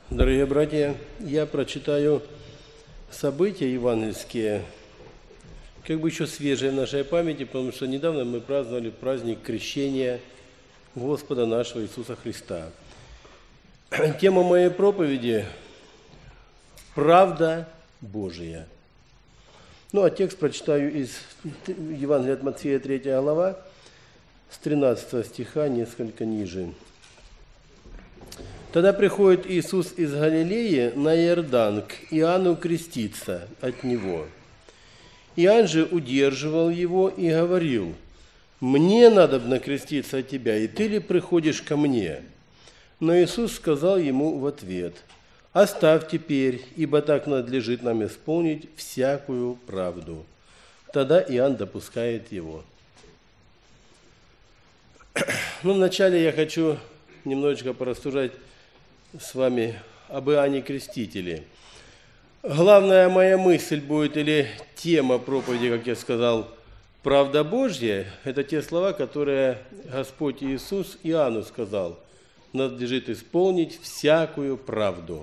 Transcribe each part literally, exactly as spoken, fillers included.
Дорогие братья, я прочитаю события евангельские, как бы еще свежие в нашей памяти, потому что недавно мы праздновали праздник крещения Господа нашего Иисуса Христа. Тема моей проповеди – «Правда Божия». Ну, а текст прочитаю из Евангелия от Матфея, третья глава, с тринадцатого стиха, несколько ниже. «Тогда приходит Иисус из Галилеи на Иордан к Иоанну креститься от него. Иоанн же удерживал его и говорил: «Мне надобно креститься от тебя, и ты ли приходишь ко мне?» Но Иисус сказал ему в ответ: «Оставь теперь, ибо так надлежит нам исполнить всякую правду». Тогда Иоанн допускает его. Ну, вначале я хочу немножечко порассуждать с вами об Иоанне Крестителе. Главная моя мысль будет, или тема проповеди, как я сказал, «Правда Божья», это те слова, которые Господь Иисус Иоанну сказал: «Надлежит исполнить всякую правду».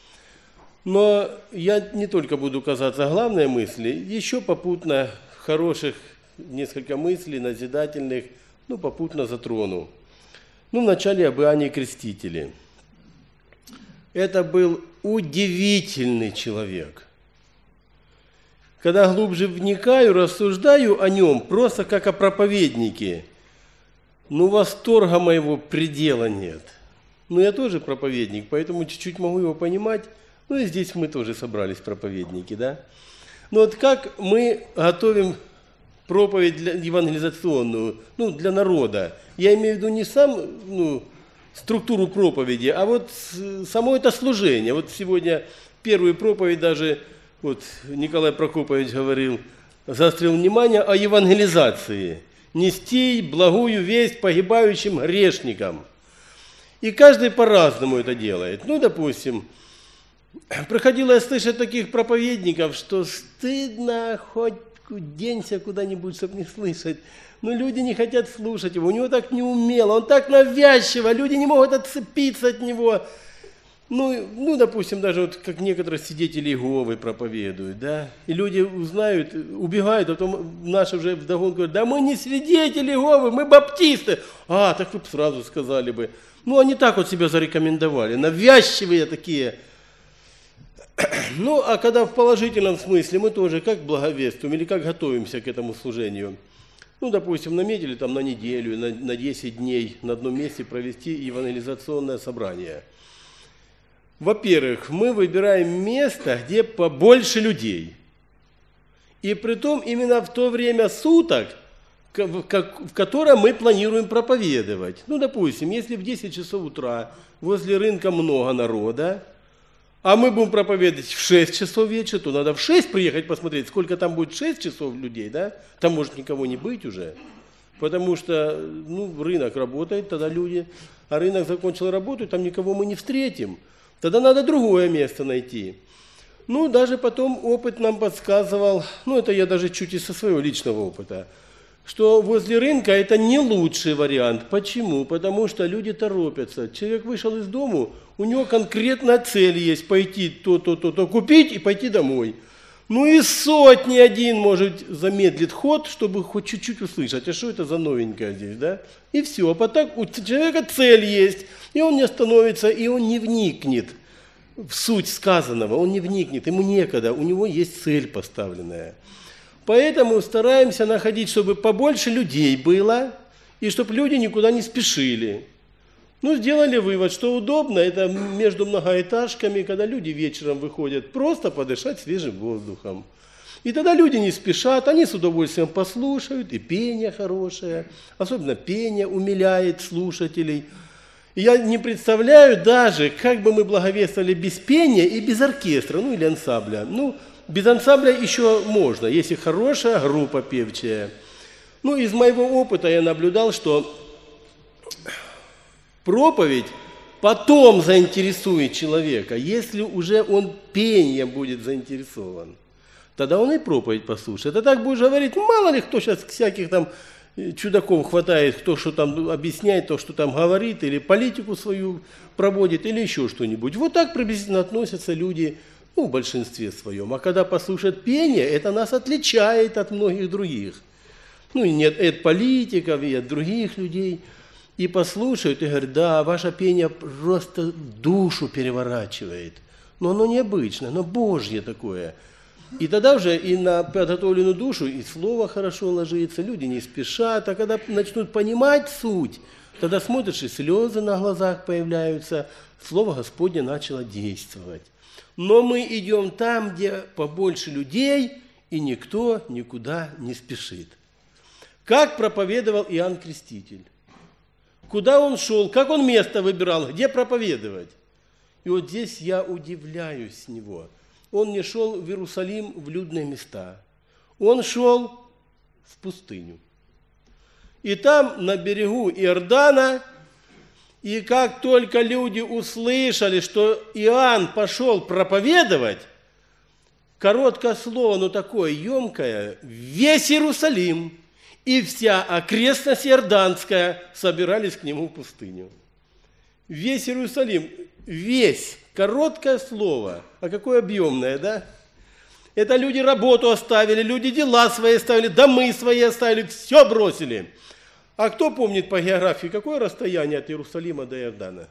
Но я не только буду касаться главной мысли, еще попутно хороших несколько мыслей, назидательных, ну, попутно затрону. Ну, вначале об Иоанне Крестителе. Это был удивительный человек. Когда глубже вникаю, рассуждаю о нем, просто как о проповеднике, ну, восторга моего предела нет. Ну, я тоже проповедник, поэтому чуть-чуть могу его понимать. Ну, и здесь мы тоже собрались проповедники, да? Но вот как мы готовим проповедь для, евангелизационную, ну, для народа, я имею в виду не сам, ну, структуру проповеди, а вот само это служение. Вот сегодня первую проповедь даже, вот Николай Прокопович говорил, заострил внимание о евангелизации. Нести благую весть погибающим грешникам. И каждый по-разному это делает. Ну, допустим, приходилось слышать таких проповедников, что стыдно хоть денься куда-нибудь, чтобы не слышать. Но люди не хотят слушать его, у него так неумело, он так навязчиво, люди не могут отцепиться от него. Ну, ну, допустим, даже вот как некоторые свидетели Иеговы проповедуют, да, и люди узнают, убегают, а потом наши уже вдогонку говорят: да мы не свидетели Иеговы, мы баптисты. А, так вы бы сразу сказали бы. Ну, они так вот себя зарекомендовали, навязчивые такие. Ну, а когда в положительном смысле мы тоже как благовествуем или как готовимся к этому служению? Ну, допустим, наметили там на неделю, на, на десять дней на одном месте провести евангелизационное собрание. Во-первых, мы выбираем место, где побольше людей. И притом именно в то время суток, в которое мы планируем проповедовать. Ну, допустим, если в десять часов утра возле рынка много народа, а мы будем проповедовать в шесть часов вечера, то надо в шесть приехать посмотреть, сколько там будет шесть часов людей, да? Там может никого не быть уже, потому что, ну, рынок работает, тогда люди, а рынок закончил работу, там никого мы не встретим. Тогда надо другое место найти. Ну, даже потом опыт нам подсказывал, ну, это я даже чуть из со своего личного опыта, что возле рынка это не лучший вариант. Почему? Потому что люди торопятся. Человек вышел из дому, у него конкретная цель есть: пойти то-то-то-то купить и пойти домой. Ну и сотни один, может, замедлит ход, чтобы хоть чуть-чуть услышать, а что это за новенькое здесь, да? И все. А потом у человека цель есть, и он не остановится, и он не вникнет в суть сказанного, он не вникнет, ему некогда, у него есть цель поставленная. Поэтому стараемся находить, чтобы побольше людей было, и чтобы люди никуда не спешили. Ну, сделали вывод, что удобно, это между многоэтажками, когда люди вечером выходят, просто подышать свежим воздухом. И тогда люди не спешат, они с удовольствием послушают, и пение хорошее, особенно пение умиляет слушателей. И я не представляю даже, как бы мы благовествовали без пения и без оркестра, ну или ансамбля. Ну, без ансамбля еще можно, если хорошая группа певчая. Ну, из моего опыта я наблюдал, что проповедь потом заинтересует человека, если уже он пением будет заинтересован. Тогда он и проповедь послушает. А так будешь говорить, мало ли кто сейчас всяких там чудаков хватает, кто что там объясняет, то, что там говорит, или политику свою проводит, или еще что-нибудь. Вот так приблизительно относятся люди, ну, в большинстве своем. А когда послушают пение, это нас отличает от многих других. Ну, и нет, от политиков, и от других людей. И послушают, и говорят, да, ваше пение просто душу переворачивает. Но оно необычное, оно Божье такое. И тогда уже и на подготовленную душу и слово хорошо ложится, люди не спешат. А когда начнут понимать суть, тогда смотришь, и слезы на глазах появляются. Слово Господне начало действовать. Но мы идем там, где побольше людей, и никто никуда не спешит. Как проповедовал Иоанн Креститель? Куда он шел? Как он место выбирал? Где проповедовать? И вот здесь я удивляюсь с него. Он не шел в Иерусалим, в людные места. Он шел в пустыню. И там, на берегу Иордана, и как только люди услышали, что Иоанн пошел проповедовать, короткое слово, но такое емкое, весь Иерусалим и вся окрестность Иорданская собирались к нему в пустыню. Весь Иерусалим, весь, короткое слово, а какое объемное, да? Это люди работу оставили, люди дела свои оставили, домы свои оставили, все бросили. А кто помнит по географии, какое расстояние от Иерусалима до Иордана?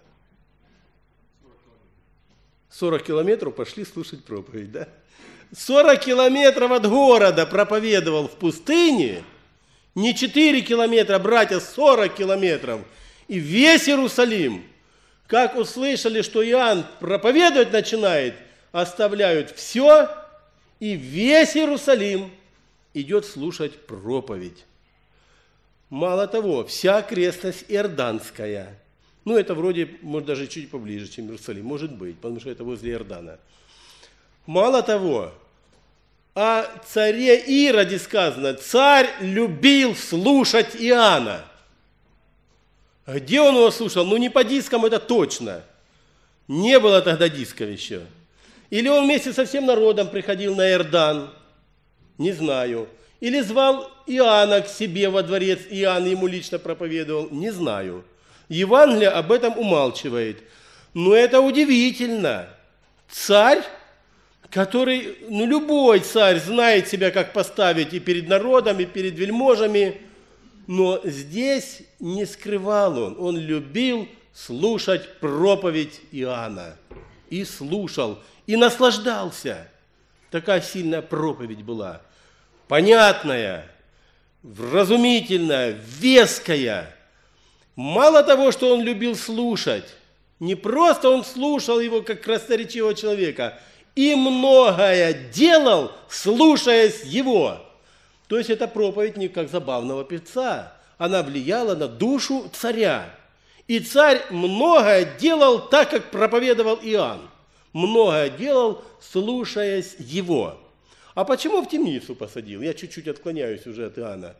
сорок километров пошли слушать проповедь, да? сорок километров от города проповедовал в пустыне, не четыре километра, братья, сорок километров. И весь Иерусалим, как услышали, что Иоанн проповедовать начинает, оставляют все, и весь Иерусалим идет слушать проповедь. Мало того, вся окрестность Иорданская, ну это вроде, может даже чуть поближе, чем Иерусалим, может быть, потому что это возле Иордана. Мало того, о царе Ироде сказано, царь любил слушать Иоанна. Где он его слушал? Ну не по дискам, это точно. Не было тогда дисков еще. Или он вместе со всем народом приходил на Иордан? Не знаю. Или звал Иоанна к себе во дворец, Иоанн ему лично проповедовал? Не знаю. Евангелие об этом умалчивает. Но это удивительно. Царь, который, ну любой царь знает себя, как поставить и перед народом, и перед вельможами, но здесь не скрывал он. Он любил слушать проповедь Иоанна. И слушал, и наслаждался. Такая сильная проповедь была. Понятная, вразумительная, веская. Мало того, что он любил слушать, не просто он слушал его как красноречивого человека, и многое делал, слушаясь его. То есть эта проповедь не как забавного певца, она влияла на душу царя. И царь многое делал так, как проповедовал Иоанн. Многое делал, слушаясь его. А почему в темницу посадил? Я чуть-чуть отклоняюсь уже от Иоанна.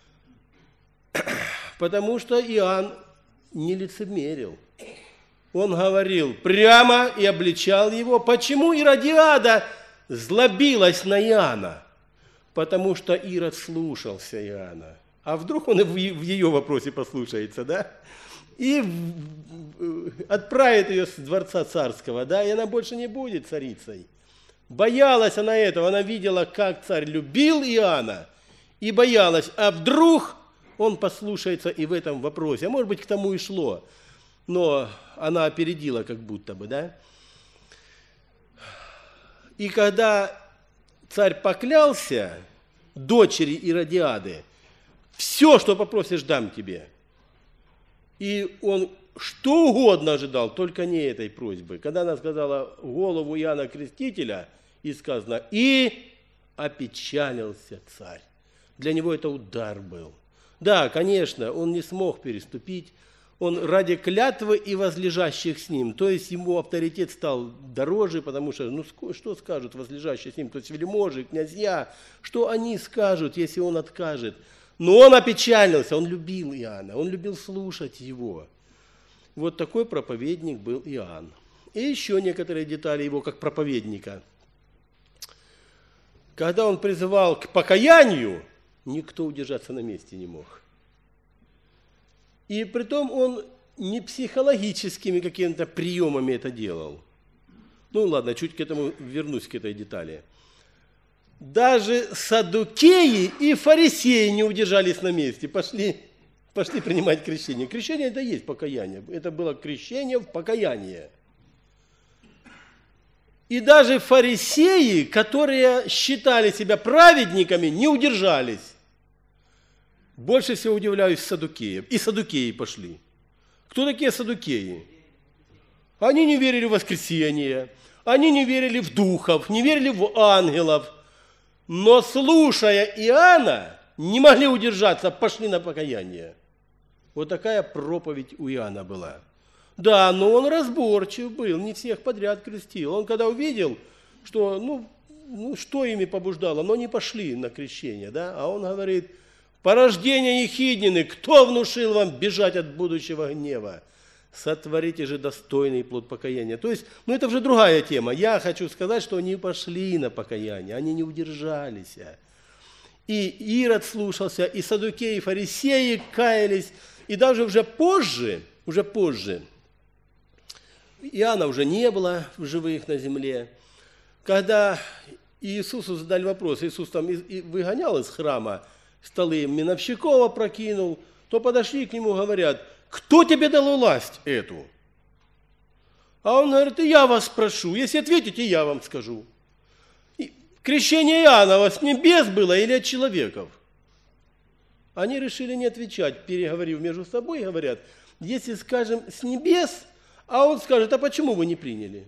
Потому что Иоанн не лицемерил. Он говорил прямо и обличал его. Почему Иродиада злобилась на Иоанна? Потому что Ирод слушался Иоанна. А вдруг он в ее вопросе послушается, да? И отправит ее с дворца царского, да? И она больше не будет царицей. Боялась она этого, она видела, как царь любил Иоанна, и боялась, а вдруг он послушается и в этом вопросе. А может быть, к тому и шло, но она опередила как будто бы, да? И когда царь поклялся дочери Иродиады, все, что попросишь, дам тебе. И он что угодно ожидал, только не этой просьбы. Когда она сказала голову Иоанна Крестителя, и сказано, и опечалился царь. Для него это удар был. Да, конечно, он не смог переступить. Он ради клятвы и возлежащих с ним, то есть ему авторитет стал дороже, потому что, ну что скажут возлежащие с ним, то есть вельможи, князья, что они скажут, если он откажет. Но он опечалился, он любил Иоанна, он любил слушать его. Вот такой проповедник был Иоанн. И еще некоторые детали его как проповедника. Когда он призывал к покаянию, никто удержаться на месте не мог. И притом он не психологическими какими-то приемами это делал. Ну ладно, чуть к этому вернусь, к этой детали. Даже саддукеи и фарисеи не удержались на месте, пошли, пошли принимать крещение. Крещение это и есть покаяние, это было крещение в покаяние. И даже фарисеи, которые считали себя праведниками, не удержались. Больше всего удивляюсь саддукеям. И саддукеи пошли. Кто такие саддукеи? Они не верили в воскресение, они не верили в духов, не верили в ангелов. Но, слушая Иоанна, не могли удержаться, пошли на покаяние. Вот такая проповедь у Иоанна была. Да, но он разборчив был, не всех подряд крестил. Он когда увидел, что, ну, ну что ими побуждало, но не пошли на крещение, да, а он говорит: порождение ехиднины, кто внушил вам бежать от будущего гнева? Сотворите же достойный плод покаяния. То есть, ну это уже другая тема. Я хочу сказать, что они пошли на покаяние, они не удержались. И Ирод слушался, и саддукеи, и фарисеи каялись, и даже уже позже, уже позже, Иоанна уже не было в живых на земле, когда Иисусу задали вопрос, Иисус там выгонял из храма, столы миновщиков опрокинул, то подошли к нему, говорят: кто тебе дал власть эту? А он говорит: и я вас спрошу, если ответите, я вам скажу. И крещение Иоанна с небес было или от человеков? Они решили не отвечать, переговорив между собой, говорят: если скажем с небес, а он скажет: а почему вы не приняли?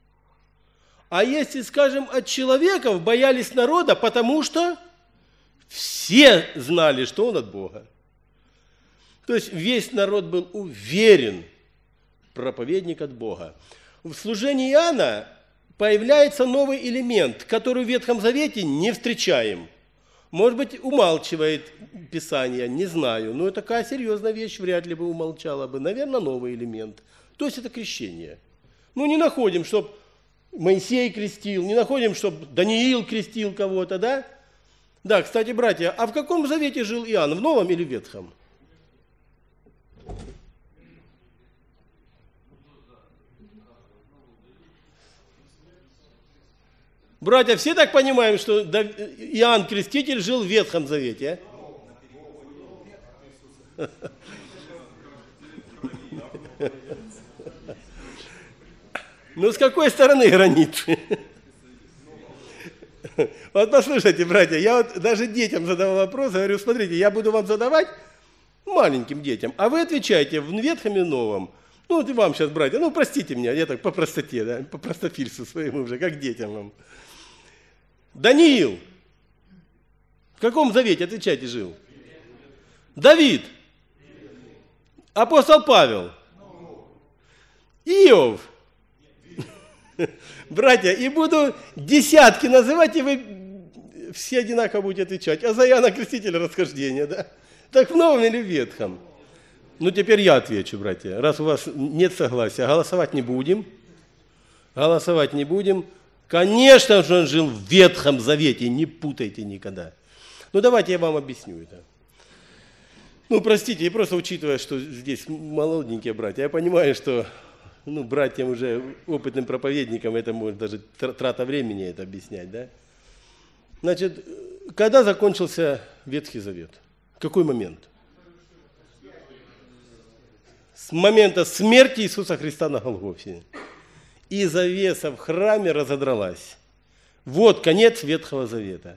А если скажем от человеков, боялись народа, потому что все знали, что он от Бога. То есть весь народ был уверен, проповедник от Бога. В служении Иоанна появляется новый элемент, который в Ветхом Завете не встречаем. Может быть, умалчивает Писание, не знаю, но такая серьезная вещь вряд ли бы умолчала бы. Наверное, новый элемент. То есть это крещение. Ну, не находим, чтобы Моисей крестил, не находим, чтобы Даниил крестил кого-то, да? Да, кстати, братья, а в каком завете жил Иоанн, в Новом или в Ветхом? Братья, все так понимаем, что Иоанн Креститель жил в Ветхом Завете? А? Ну, с какой стороны границы? Вот послушайте, братья, я вот даже детям задавал вопрос, говорю: смотрите, я буду вам задавать, маленьким детям, а вы отвечаете в Ветхом и Новом. Ну, вот и вам сейчас, братья, ну, простите меня, я так по простоте, да, по простофильству своему уже, как детям вам. Даниил, в каком завете, отвечайте, жил? Давид, апостол Павел, Иов. Братья, и буду десятки называть, и вы все одинаково будете отвечать. А за Иоанна Крестителя расхождение, да? Так в Новом или в Ветхом? Ну, теперь я отвечу, братья. Раз у вас нет согласия, голосовать не будем. Голосовать не будем. Конечно же, он жил в Ветхом Завете, не путайте никогда. Ну, давайте я вам объясню это. Ну, простите, я просто учитывая, что здесь молоденькие братья, я понимаю, что ну, братьям уже, опытным проповедникам, это может даже трата времени это объяснять, да? Значит, когда закончился Ветхий Завет? В какой момент? С момента смерти Иисуса Христа на Голгофе. И завеса в храме разодралась. Вот конец Ветхого Завета.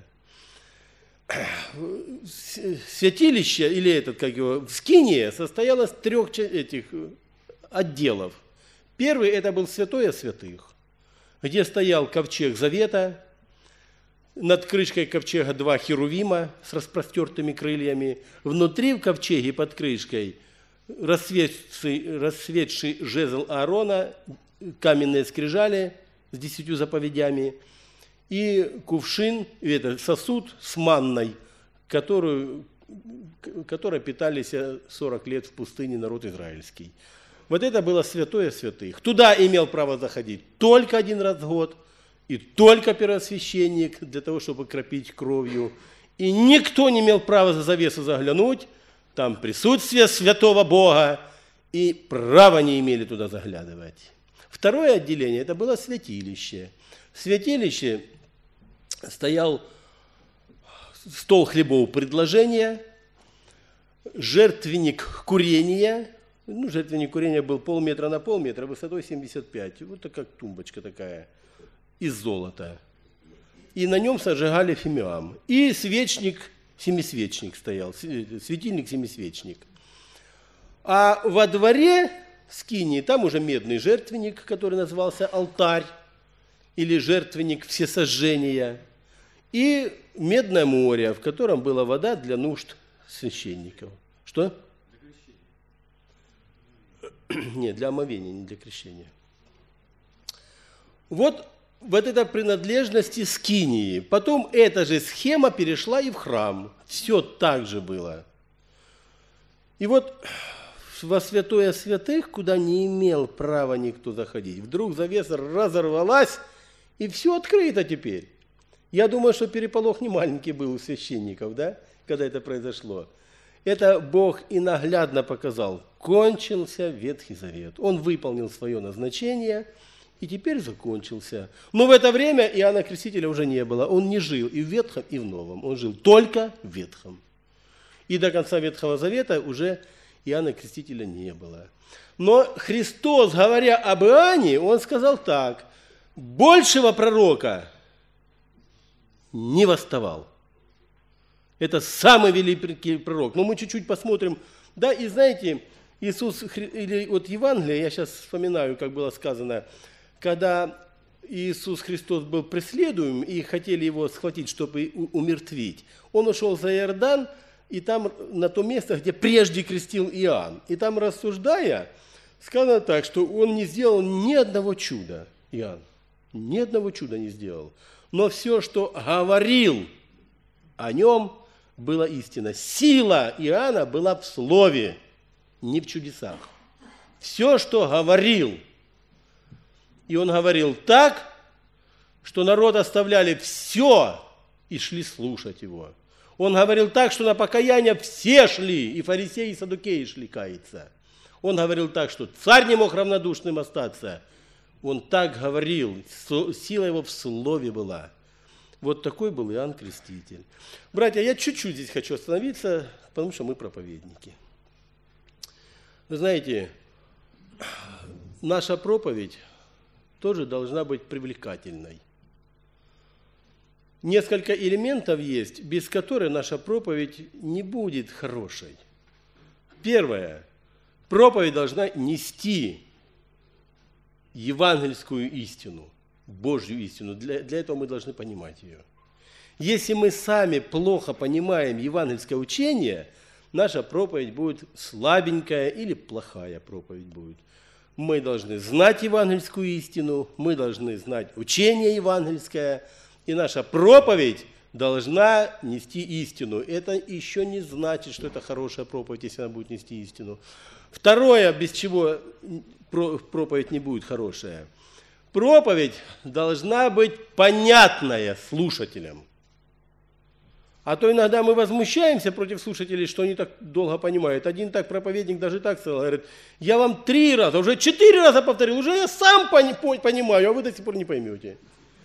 Святилище, или этот, как его, скиния состояло из трех этих отделов. Первый – это был святое святых, где стоял ковчег Завета, над крышкой ковчега два херувима с распростертыми крыльями, внутри в ковчеге под крышкой расцветший, расцветший жезл Аарона, каменные скрижали с десятью заповедями и кувшин, это сосуд с манной, которую, которой питались сорок лет в пустыне народ израильский. Вот это было святое святых. Туда имел право заходить только один раз в год, и только первосвященник для того, чтобы кропить кровью. И никто не имел права за завесу заглянуть, там присутствие святого Бога, и права не имели туда заглядывать. Второе отделение – это было святилище. В святилище стоял стол хлебов предложения, жертвенник курения. Ну, жертвенник курения был полметра на полметра, высотой семьдесят пять. Вот как тумбочка такая, из золота. И на нем сожигали фимиам. И свечник, семисвечник стоял, светильник-семисвечник. А во дворе скинии, там уже медный жертвенник, который назывался алтарь, или жертвенник всесожжения, и медное море, в котором была вода для нужд священников. Что? Нет, для омовения, не для крещения. Вот, вот эта принадлежность скинии. Потом эта же схема перешла и в храм. Все так же было. И вот во святое святых, куда не имел права никто заходить, вдруг завеса разорвалась, и все открыто теперь. Я думаю, что переполох не маленький был у священников, да, когда это произошло. Это Бог и наглядно показал. Кончился Ветхий Завет. Он выполнил свое назначение, и теперь закончился. Но в это время Иоанна Крестителя уже не было. Он не жил и в Ветхом, и в Новом. Он жил только в Ветхом. И до конца Ветхого Завета уже Иоанна Крестителя не было. Но Христос, говоря об Иоанне, Он сказал так: большего пророка не восставал. Это самый великий пророк. Но мы чуть-чуть посмотрим. Да, и знаете, Иисус, или вот Евангелие, я сейчас вспоминаю, как было сказано, когда Иисус Христос был преследуем и хотели его схватить, чтобы умертвить, Он ушел за Иордан, и там на то место, где прежде крестил Иоанн. И там, рассуждая, сказано так, что он не сделал ни одного чуда, Иоанн. Ни одного чуда не сделал. Но все, что говорил о нем, была истина. Сила Иоанна была в слове, не в чудесах. Все, что говорил. И он говорил так, что народ оставляли все и шли слушать его. Он говорил так, что на покаяние все шли, и фарисеи, и саддукеи шли каяться. Он говорил так, что царь не мог равнодушным остаться. Он так говорил, сила его в слове была. Вот такой был Иоанн Креститель. Братья, я чуть-чуть здесь хочу остановиться, потому что мы проповедники. Вы знаете, наша проповедь тоже должна быть привлекательной. Несколько элементов есть, без которых наша проповедь не будет хорошей. Первое. Проповедь должна нести евангельскую истину, Божью истину. Для, для этого мы должны понимать ее. Если мы сами плохо понимаем евангельское учение, наша проповедь будет слабенькая или плохая проповедь будет. Мы должны знать евангельскую истину, мы должны знать учение евангельское, и наша проповедь должна нести истину. Это еще не значит, что это хорошая проповедь, если она будет нести истину. Второе, без чего проповедь не будет хорошая. Проповедь должна быть понятная слушателям. А то иногда мы возмущаемся против слушателей, что они так долго понимают. Один так проповедник даже так сказал, говорит: я вам три раза, уже четыре раза повторил, уже я сам понимаю, а вы до сих пор не поймете.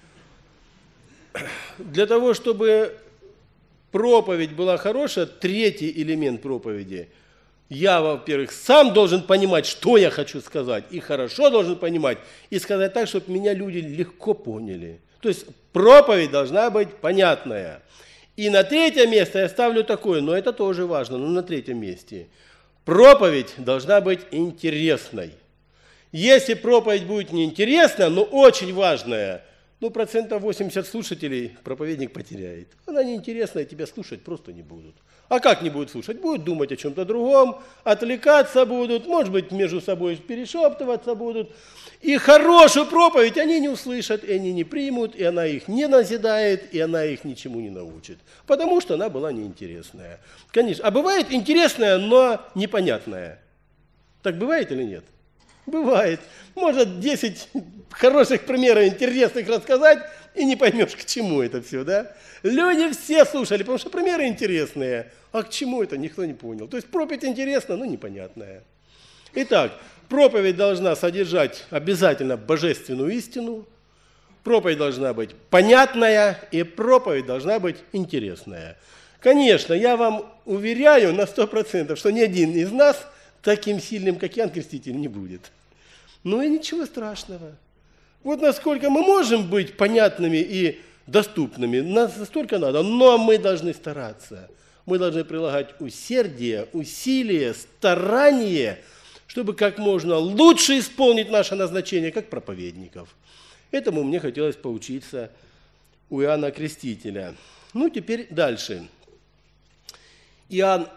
Для того, чтобы проповедь была хорошая, третий элемент проповеди. Я, во-первых, сам должен понимать, что я хочу сказать, и хорошо должен понимать, и сказать так, чтобы меня люди легко поняли. То есть проповедь должна быть понятная. И на третье место я ставлю такое, но это тоже важно, но на третьем месте. Проповедь должна быть интересной. Если проповедь будет неинтересна, но очень важная, ну, процентов восемьдесят слушателей проповедник потеряет. Она неинтересная, тебя слушать просто не будут. А как не будут слушать? Будут думать о чем-то другом, отвлекаться будут, может быть, между собой перешептываться будут. И хорошую проповедь они не услышат, и они не примут, и она их не назидает, и она их ничему не научит. Потому что она была неинтересная. Конечно. А бывает интересная, но непонятная. Так бывает или нет? Бывает. Может десять хороших примеров интересных рассказать, и не поймешь, к чему это все, да? Люди все слушали, потому что примеры интересные. А к чему это, никто не понял. То есть проповедь интересна, но непонятная. Итак, проповедь должна содержать обязательно божественную истину, проповедь должна быть понятная, и проповедь должна быть интересная. Конечно, я вам уверяю на сто процентов, что ни один из нас таким сильным, как Иоанн Креститель, не будет. Ну и ничего страшного. Вот насколько мы можем быть понятными и доступными, нас настолько надо, но мы должны стараться. Мы должны прилагать усердие, усилие, старание, чтобы как можно лучше исполнить наше назначение, как проповедников. Этому мне хотелось поучиться у Иоанна Крестителя. Ну, теперь дальше. Иоанн,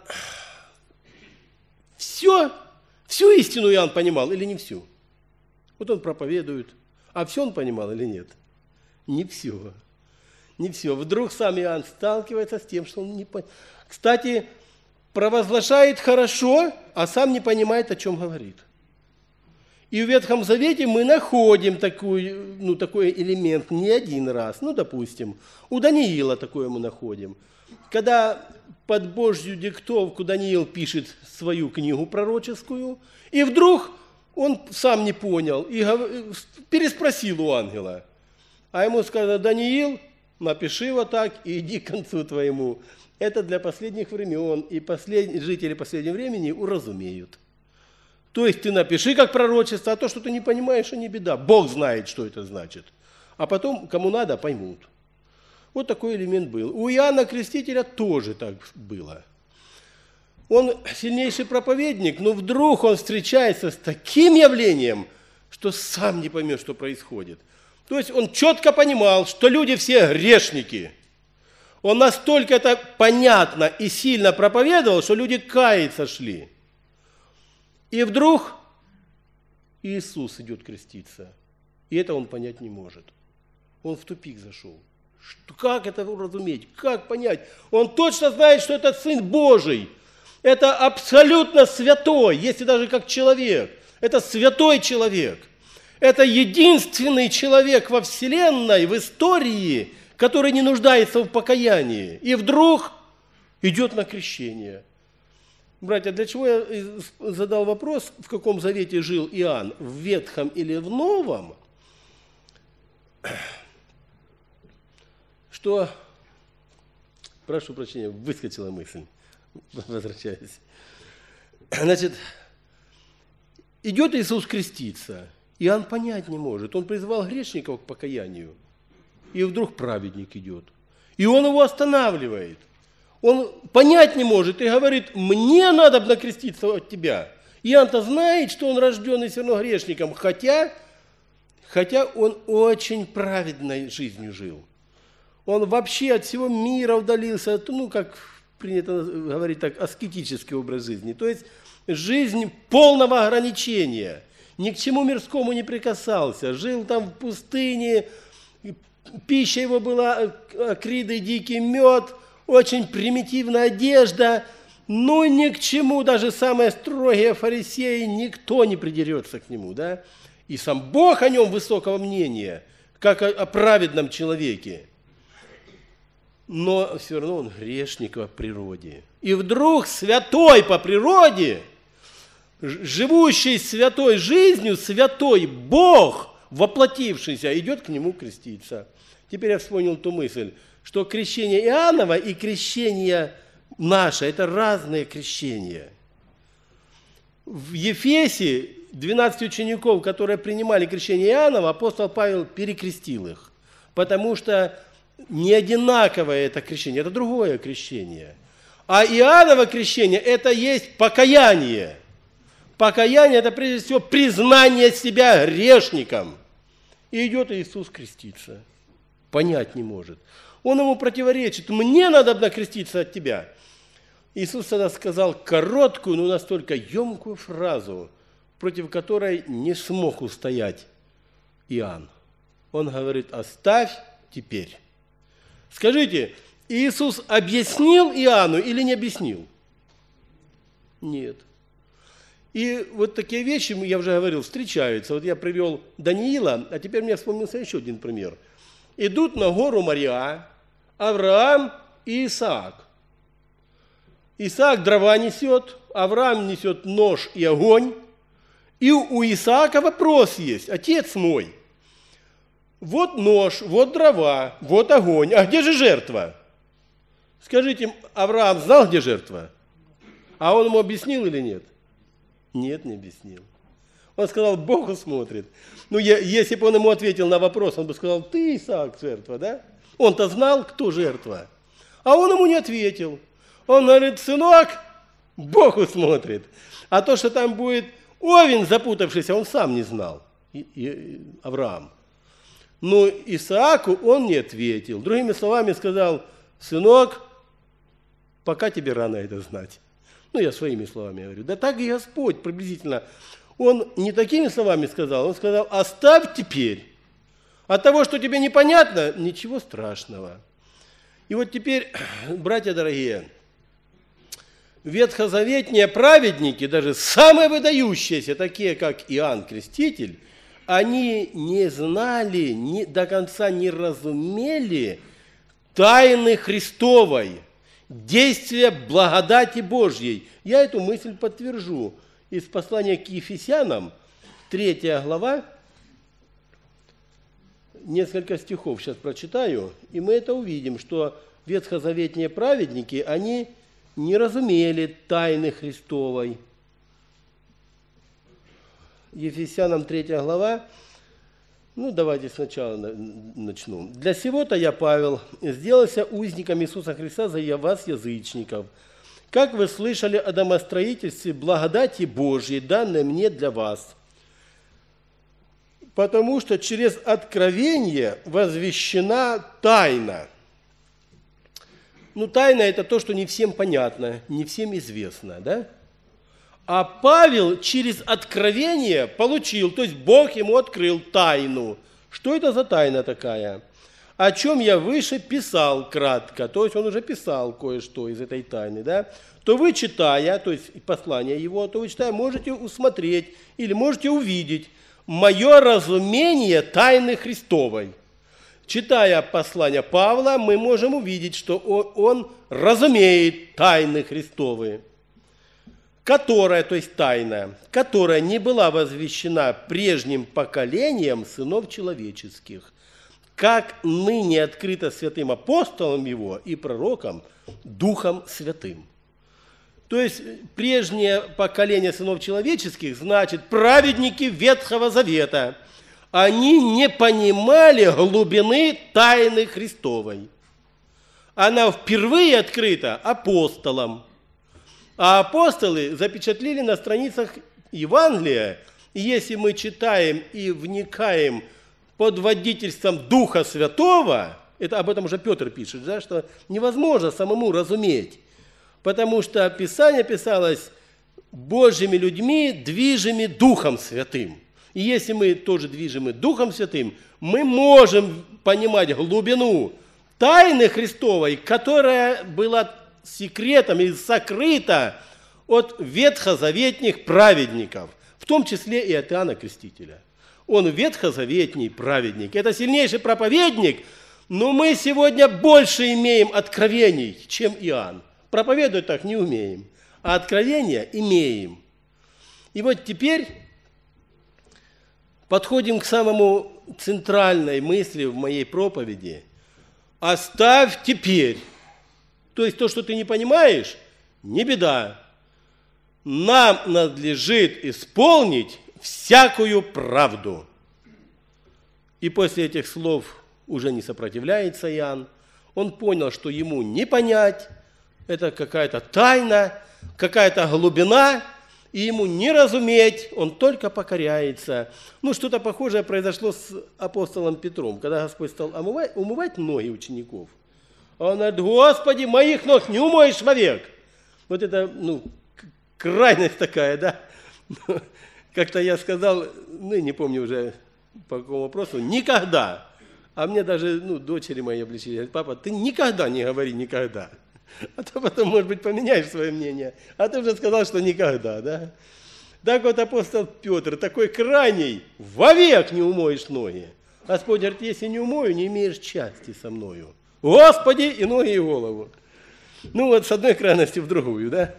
все, всю истину Иоанн понимал или не всю? Вот он проповедует, а все он понимал или нет? Не все. Не все. Вдруг сам Иоанн сталкивается с тем, что он не понимает. Кстати, провозглашает хорошо, а сам не понимает, о чем говорит. И в Ветхом Завете мы находим такой, ну, такой элемент не один раз. Ну, допустим, у Даниила такое мы находим. Когда под Божью диктовку Даниил пишет свою книгу пророческую, и вдруг он сам не понял и переспросил у ангела. А ему сказано: Даниил, напиши вот так и иди к концу твоему. Это для последних времен, и послед... жители последнего времени уразумеют. То есть ты напиши как пророчество, а то, что ты не понимаешь, и не беда. Бог знает, что это значит. А потом, кому надо, поймут. Вот такой элемент был. У Иоанна Крестителя тоже так было. Он сильнейший проповедник, но вдруг он встречается с таким явлением, что сам не поймет, что происходит. То есть он четко понимал, что люди все грешники. Он настолько это понятно и сильно проповедовал, что люди каяться шли. И вдруг Иисус идет креститься. И это он понять не может. Он в тупик зашел. Что, как это уразуметь? Как понять? Он точно знает, что это Сын Божий. Это абсолютно святой, если даже как человек. Это святой человек. Это единственный человек во Вселенной, в истории, который не нуждается в покаянии. И вдруг идет на крещение. Братья, для чего я задал вопрос, в каком завете жил Иоанн, в Ветхом или в Новом? Что, прошу прощения, выскочила мысль, возвращаюсь. Значит, идет Иисус креститься, Иоанн понять не может, он призвал грешников к покаянию, и вдруг праведник идет, и он его останавливает. Он понять не может и говорит: мне надо накреститься от тебя. Иоанн-то знает, что он рожденный все равно грешником, хотя, хотя он очень праведной жизнью жил. Он вообще от всего мира удалился, ну, как принято говорить так, аскетический образ жизни. То есть жизнь полного ограничения. Ни к чему мирскому не прикасался. Жил там в пустыне, пища его была акриды, дикий мед, очень примитивная одежда, но ни к чему, даже самые строгие фарисеи, никто не придерется к нему, да? И сам Бог о нем высокого мнения, как о, о праведном человеке. Но все равно он грешник по природе. И вдруг святой по природе, живущий святой жизнью, святой Бог, воплотившийся, идет к нему креститься. Теперь я вспомнил ту мысль, что крещение Иоаннова и крещение наше – это разные крещения. В Ефесе двенадцать учеников, которые принимали крещение Иоаннова, апостол Павел перекрестил их, потому что не одинаковое это крещение, это другое крещение. А Иоанново крещение – это есть покаяние. Покаяние – это прежде всего признание себя грешником. И идет Иисус креститься. Понять не может. Он ему противоречит: мне надо креститься от тебя. Иисус тогда сказал короткую, но настолько емкую фразу, против которой не смог устоять Иоанн. Он говорит: оставь теперь. Скажите, Иисус объяснил Иоанну или не объяснил? Нет. И вот такие вещи, я уже говорил, встречаются. Вот я привел Даниила, а теперь мне вспомнился еще один пример. Идут на гору Мориа Авраам и Исаак. Исаак дрова несет, Авраам несет нож и огонь. И у Исаака вопрос есть: отец мой, вот нож, вот дрова, вот огонь, а где же жертва? Скажите, Авраам знал, где жертва? А он ему объяснил или нет? Нет, не объяснил. Он сказал, Бог усмотрит. Ну, я, если бы он ему ответил на вопрос, он бы сказал, ты, Исаак, жертва, да? Он-то знал, кто жертва. А он ему не ответил. Он говорит, сынок, Бог усмотрит. А то, что там будет овен запутавшийся, он сам не знал, и, и, Авраам. Но Исааку он не ответил. Другими словами сказал, сынок, пока тебе рано это знать. Ну, я своими словами говорю. Да так и Господь приблизительно. Он не такими словами сказал, он сказал, оставь теперь. От того, что тебе непонятно, ничего страшного. И вот теперь, братья дорогие, ветхозаветные праведники, даже самые выдающиеся, такие как Иоанн Креститель, они не знали, не, до конца не разумели тайны Христовой, действия благодати Божьей. Я эту мысль подтвержу. Из послания к Ефесянам, третья глава, несколько стихов сейчас прочитаю, и мы это увидим, что ветхозаветные праведники, они не разумели тайны Христовой. Ефесянам третья глава, ну давайте сначала начну. «Для сего-то я, Павел, сделался узником Иисуса Христа за вас, язычников, как вы слышали о домостроительстве благодати Божьей, данной мне для вас, потому что через откровение возвещена тайна». Ну, тайна – это то, что не всем понятно, не всем известно, да? А Павел через откровение получил, то есть Бог ему открыл тайну. Что это за тайна такая? О чем я выше писал кратко, то есть он уже писал кое-что из этой тайны, да? То вы, читая, то есть послание его, то вы, читая, можете усмотреть или можете увидеть мое разумение тайны Христовой. Читая послание Павла, мы можем увидеть, что он, он разумеет тайны Христовы, которая, то есть тайна, которая не была возвещена прежним поколением сынов человеческих, как ныне открыто святым апостолом его и пророком Духом Святым. То есть прежнее поколение сынов человеческих, значит, праведники Ветхого Завета, они не понимали глубины тайны Христовой. Она впервые открыта апостолам. А апостолы запечатлели на страницах Евангелия. И если мы читаем и вникаем под водительством Духа Святого, это об этом уже Петр пишет, да, что невозможно самому разуметь, потому что Писание писалось Божьими людьми, движимыми Духом Святым. И если мы тоже движимы Духом Святым, мы можем понимать глубину тайны Христовой, которая была секретом или сокрыта от ветхозаветных праведников, в том числе и от Иоанна Крестителя. Он ветхозаветний праведник, это сильнейший проповедник, но мы сегодня больше имеем откровений, чем Иоанн. Проповедовать так не умеем, а откровения имеем. И вот теперь подходим к самому центральной мысли в моей проповеди. Оставь теперь. То есть то, что ты не понимаешь, не беда. Нам надлежит исполнить всякую правду. И после этих слов уже не сопротивляется Иоанн. Он понял, что ему не понять, это какая-то тайна, какая-то глубина, и ему не разуметь, он только покоряется. Ну, что-то похожее произошло с апостолом Петром, когда Господь стал омывать, умывать ноги учеников. Он говорит, Господи, моих ног не умоешь вовек. Вот это, ну, крайность такая, да. Как-то я сказал, ну, не помню уже по какому вопросу, никогда. А мне даже, ну, дочери мои обличили, говорят, папа, ты никогда не говори никогда. А то потом, может быть, поменяешь свое мнение. А ты уже сказал, что никогда, да? Так вот апостол Петр, такой крайний, вовек не умоешь ноги. Господь говорит, если не умою, не имеешь части со мною. Господи, и ноги, и голову. Ну вот с одной крайности в другую, да?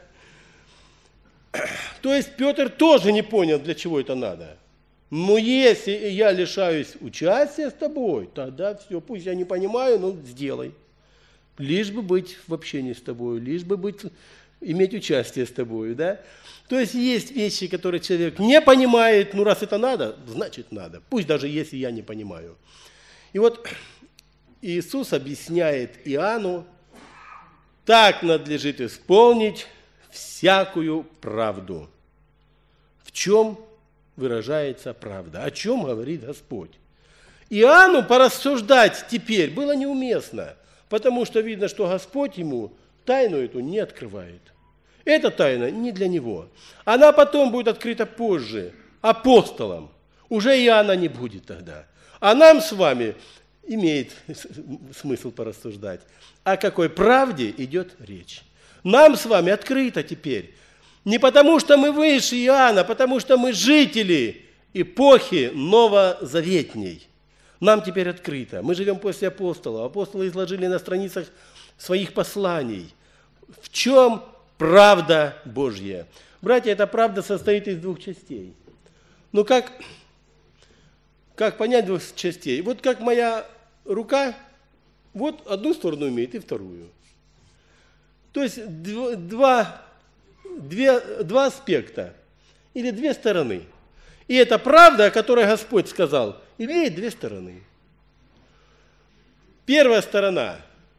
То есть Петр тоже не понял, для чего это надо. Но если я лишаюсь участия с тобой, тогда все, пусть я не понимаю, но сделай. Лишь бы быть в общении с тобой, лишь бы быть, иметь участие с тобой, да? То есть есть вещи, которые человек не понимает, ну раз это надо, значит надо, пусть даже если я не понимаю. И вот Иисус объясняет Иоанну, так надлежит исполнить всякую правду. В чем выражается правда? О чем говорит Господь? Иоанну порассуждать теперь было неуместно, потому что видно, что Господь ему тайну эту не открывает. Эта тайна не для него. Она потом будет открыта позже, апостолам. Уже Иоанна не будет тогда. А нам с вами имеет смысл порассуждать. О какой правде идет речь? Нам с вами открыто теперь. Не потому, что мы выше Иоанна, а потому, что мы жители эпохи новозаветней. Нам теперь открыто. Мы живем после апостолов. Апостолы изложили на страницах своих посланий. В чем правда Божья? Братья, эта правда состоит из двух частей. Ну как, как понять двух частей? Вот как моя рука, вот одну сторону имеет и вторую. То есть два, две, два аспекта или две стороны. И эта правда, о которой Господь сказал, имеет две стороны. Первая сторона.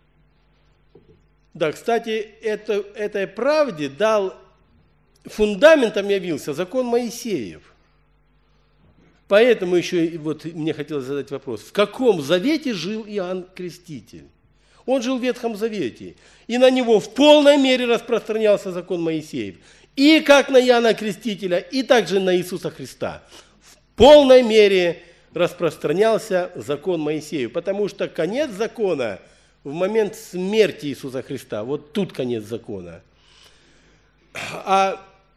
Да, кстати, это, этой правде дал, фундаментом явился закон Моисеев. Поэтому еще вот мне хотелось задать вопрос. В каком завете жил Иоанн Креститель? Он жил в Ветхом Завете. И на него в полной мере распространялся закон Моисеев. И как на Иоанна Крестителя, и также на Иисуса Христа. В полной мере распространялся закон Моисеев. Потому что конец закона в момент смерти Иисуса Христа. Вот тут конец закона. А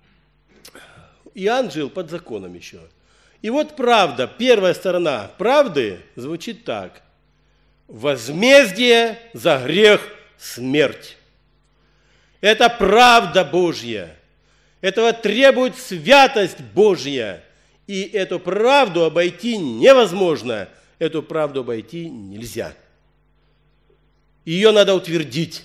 Иоанн жил под законом еще. И вот правда, первая сторона правды звучит так. Возмездие за грех – смерть. Это правда Божья. Этого требует святость Божья. И эту правду обойти невозможно. Эту правду обойти нельзя. Ее надо утвердить.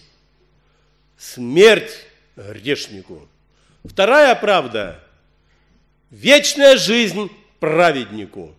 Смерть грешнику. Вторая правда – вечная жизнь праведнику.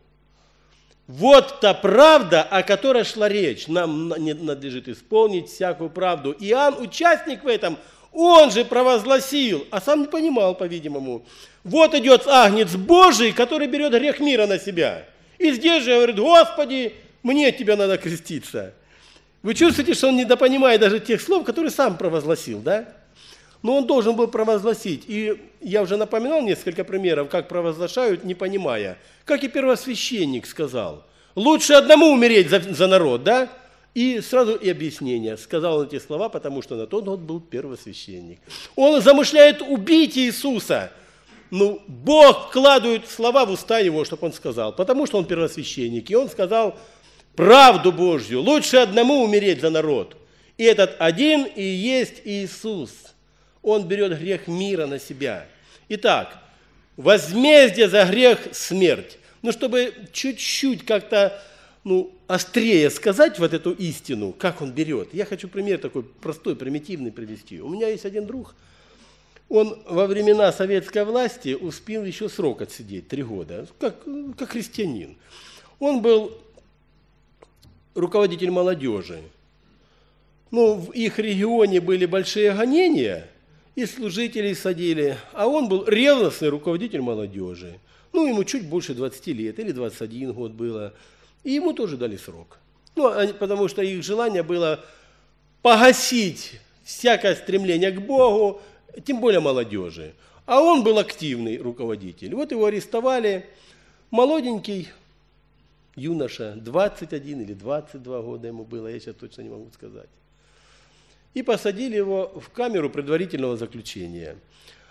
Вот та правда, о которой шла речь. Нам надлежит исполнить всякую правду. Иоанн, участник в этом, он же провозгласил, а сам не понимал, по-видимому. Вот идет Агнец Божий, который берет грех мира на себя. И здесь же говорит, Господи, мне от тебя надо креститься. Вы чувствуете, что он недопонимает даже тех слов, которые сам провозгласил, да? Но он должен был провозгласить. И я уже напоминал несколько примеров, как провозглашают, не понимая. Как и первосвященник сказал. Лучше одному умереть за, за народ, да? И сразу и объяснение. Сказал он эти слова, потому что на тот год был первосвященник. Он замышляет убить Иисуса. Ну, Бог вкладывает слова в уста его, чтобы он сказал. Потому что он первосвященник. И он сказал правду Божью. Лучше одному умереть за народ. И этот один и есть Иисус. Он берет грех мира на себя. Итак, возмездие за грех – смерть. Ну, чтобы чуть-чуть как-то ну, острее сказать вот эту истину, как он берет. Я хочу пример такой простой, примитивный привести. У меня есть один друг, он во времена советской власти успел еще срок отсидеть, три года, как, как христианин. Он был руководитель молодежи. Ну, в их регионе были большие гонения, и служителей садили, а он был ревностный руководитель молодежи. Ну, ему чуть больше двадцати лет, или двадцать один год было, и ему тоже дали срок. Ну, потому что их желание было погасить всякое стремление к Богу, тем более молодежи. А он был активный руководитель. Вот его арестовали, молоденький юноша, двадцать один или двадцать два года ему было, я сейчас точно не могу сказать. И посадили его в камеру предварительного заключения.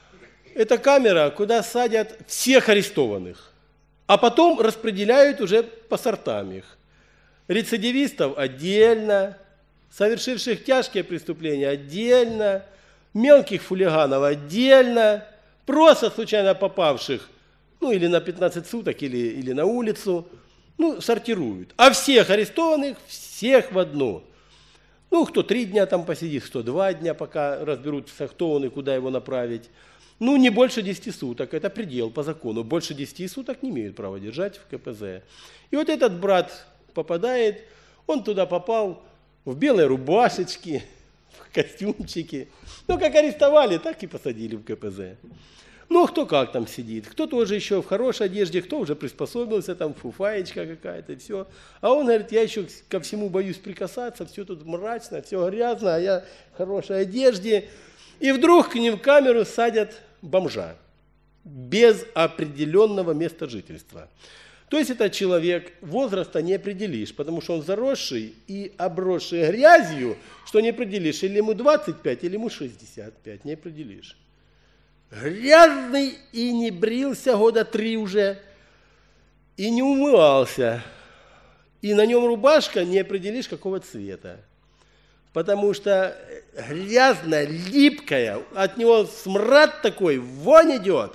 Это камера, куда садят всех арестованных, а потом распределяют уже по сортам их. Рецидивистов отдельно, совершивших тяжкие преступления отдельно, мелких хулиганов отдельно, просто случайно попавших, ну или на пятнадцать суток, или, или на улицу, ну, сортируют. А всех арестованных, всех в одну. Ну, кто три дня там посидит, кто два дня, пока разберутся, кто он и куда его направить. Ну, не больше десяти суток, это предел по закону. Больше десяти суток не имеют права держать в ка пэ зэ. И вот этот брат попадает, он туда попал в белой рубашечке, в костюмчике. Ну, как арестовали, так и посадили в ка пэ зэ. Ну, кто как там сидит, кто тоже еще в хорошей одежде, кто уже приспособился, там фуфаечка какая-то, все. А он говорит, я еще ко всему боюсь прикасаться, все тут мрачно, все грязно, а я в хорошей одежде. И вдруг к ним в камеру садят бомжа без определенного места жительства. То есть это человек, возраста не определишь, потому что он заросший и обросший грязью, что не определишь, или ему двадцать пять, или ему шестьдесят пять, не определишь. Грязный и не брился года три уже, и не умывался. И на нем рубашка, не определишь, какого цвета. Потому что грязная, липкая, от него смрад такой, вонь идет.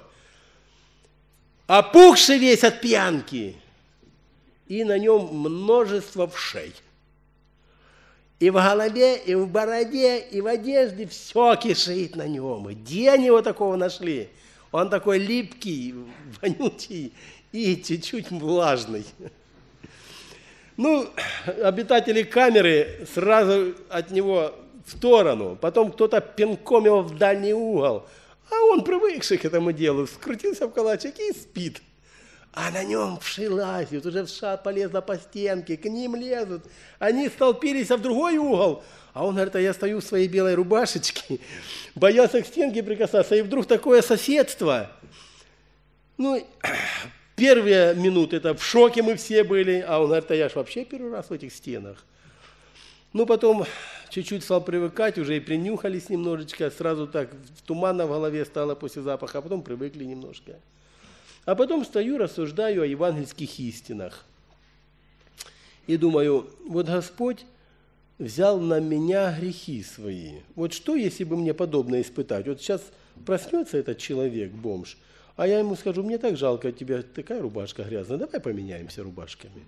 Опухший весь от пьянки. И на нем множество вшей. И в голове, и в бороде, и в одежде все кишит на нем. Где они его такого нашли? Он такой липкий, вонючий и чуть-чуть влажный. Ну, обитатели камеры сразу от него в сторону. Потом кто-то пинком его в дальний угол. А он, привыкший к этому делу, скрутился в калачик и спит. А на нем вши лазят, уже вша полезла по стенке, к ним лезут. Они столпились в другой угол. А он говорит, а я стою в своей белой рубашечке, боялся к стенке прикасаться. И вдруг такое соседство. Ну, первые минуты это в шоке мы все были. А он говорит, а я ж вообще первый раз в этих стенах. Ну, потом чуть-чуть стал привыкать, уже и принюхались немножечко. Сразу так туманно в голове стало после запаха, а потом привыкли немножко. А потом стою, рассуждаю о евангельских истинах. И думаю, вот Господь взял на меня грехи свои. Вот что, если бы мне подобное испытать? Вот сейчас проснется этот человек, бомж, а я ему скажу, мне так жалко, тебе такая рубашка грязная, давай поменяемся рубашками.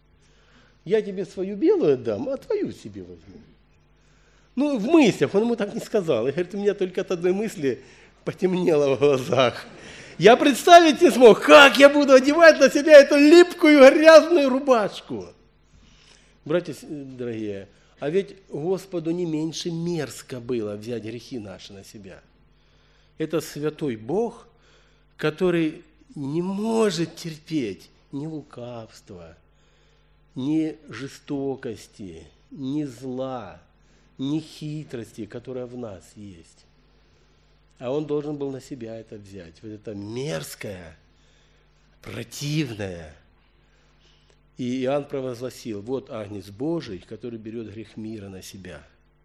Я тебе свою белую отдам, а твою себе возьму. Ну, в мыслях, он ему так не сказал. И говорит, у меня только от одной мысли потемнело в глазах. Я представить не смог, как я буду одевать на себя эту липкую грязную рубашку. Братья дорогие, а ведь Господу не меньше мерзко было взять грехи наши на себя. Это святой Бог, который не может терпеть ни лукавства, ни жестокости, ни зла, ни хитрости, которая в нас есть. А он должен был на себя это взять. Вот это мерзкое, противное. И Иоанн провозгласил, вот Агнец Божий, который берет грех мира на себя.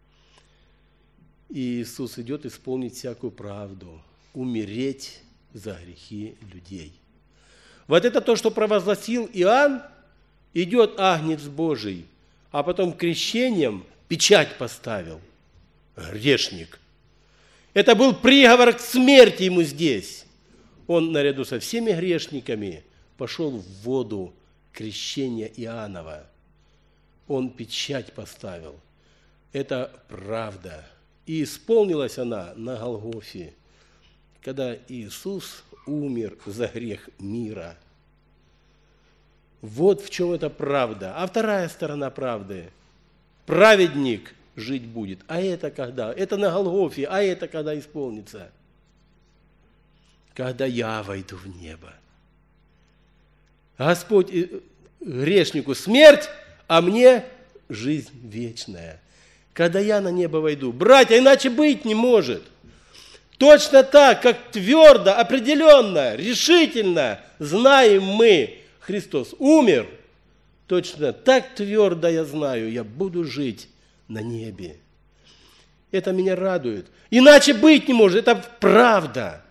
И Иисус идет исполнить всякую правду, умереть за грехи людей. Вот это то, что провозгласил Иоанн, идет Агнец Божий, а потом крещением печать поставил. Грешник. Это был приговор к смерти ему здесь. Он наряду со всеми грешниками пошел в воду крещения Иоаннова. Он печать поставил. Это правда. И исполнилась она на Голгофе, когда Иисус умер за грех мира. Вот в чем эта правда. А вторая сторона правды. Праведник жить будет. А это когда? Это на Голгофе. А это когда исполнится? Когда я войду в небо. Господь грешнику смерть, а мне жизнь вечная. Когда я на небо войду. Братья, иначе быть не может. Точно так, как твердо, определенно, решительно знаем мы, Христос умер, точно так твердо я знаю, я буду жить на небе. Это меня радует. Иначе быть не может, это правда.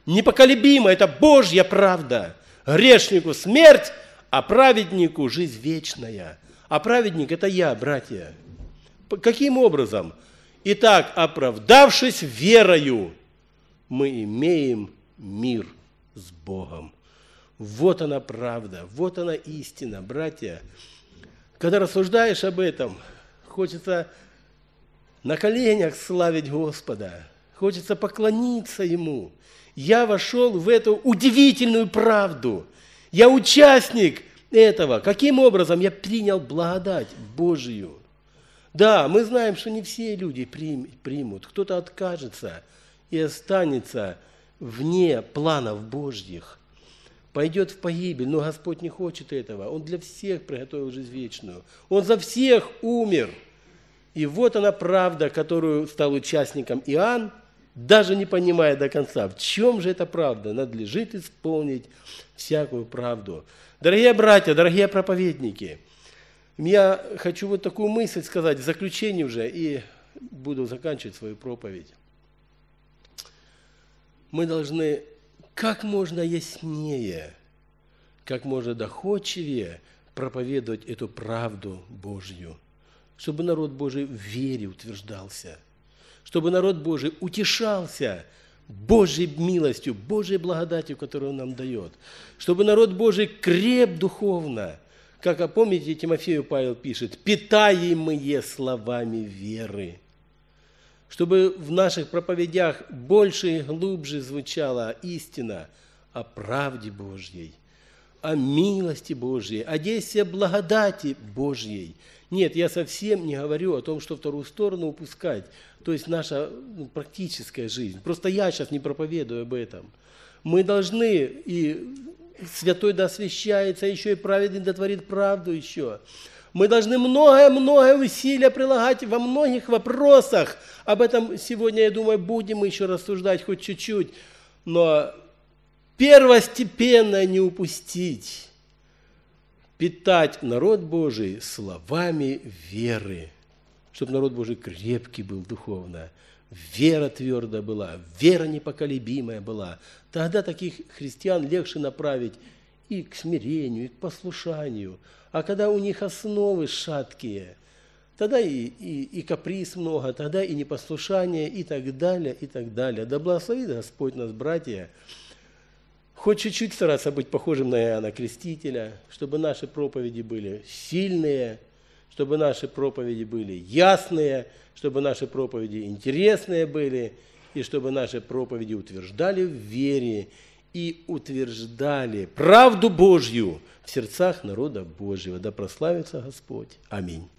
непоколебимо, это Божья правда. Грешнику смерть, а праведнику жизнь вечная. А праведник – это я, братья. Каким образом? Итак, оправдавшись верою, мы имеем мир с Богом. Вот она правда, вот она истина, братья. Когда рассуждаешь об этом, хочется на коленях славить Господа, хочется поклониться Ему. Я вошел в эту удивительную правду. Я участник этого. Каким образом я принял благодать Божию? Да, мы знаем, что не все люди примут. Кто-то откажется и останется вне планов Божьих. Пойдет в погибель, но Господь не хочет этого. Он для всех приготовил жизнь вечную. Он за всех умер. И вот она правда, которую стал участником Иоанн, даже не понимая до конца, в чем же эта правда. Надлежит исполнить всякую правду. Дорогие братья, дорогие проповедники, я хочу вот такую мысль сказать в заключение уже, и буду заканчивать свою проповедь. Мы должны как можно яснее, как можно доходчивее проповедовать эту правду Божью, чтобы народ Божий в вере утверждался, чтобы народ Божий утешался Божьей милостью, Божьей благодатью, которую Он нам дает, чтобы народ Божий креп духовно, как, помните, Тимофею Павел пишет, питаемые словами веры, чтобы в наших проповедях больше и глубже звучала истина о правде Божьей, о милости Божьей, о действии благодати Божьей. Нет, я совсем не говорю о том, что вторую сторону упускать, то есть наша ну, практическая жизнь. Просто я сейчас не проповедую об этом. Мы должны, и святой да освящается, еще и праведный да творит правду еще. Мы должны многое-многое усилия прилагать во многих вопросах. Об этом сегодня, я думаю, будем еще рассуждать хоть чуть-чуть. Но первостепенно не упустить. Питать народ Божий словами веры. Чтобы народ Божий крепкий был духовно. Вера твердая была, вера непоколебимая была. Тогда таких христиан легче направить и к смирению, и к послушанию. А когда у них основы шаткие, тогда и, и, и каприз много, тогда и непослушание, и так далее, и так далее. Да благословит Господь нас, братья, хоть чуть-чуть стараться быть похожим на Иоанна Крестителя, чтобы наши проповеди были сильные, чтобы наши проповеди были ясные, чтобы наши проповеди интересные были, и чтобы наши проповеди утверждали в вере и утверждали правду Божью в сердцах народа Божьего. Да прославится Господь. Аминь.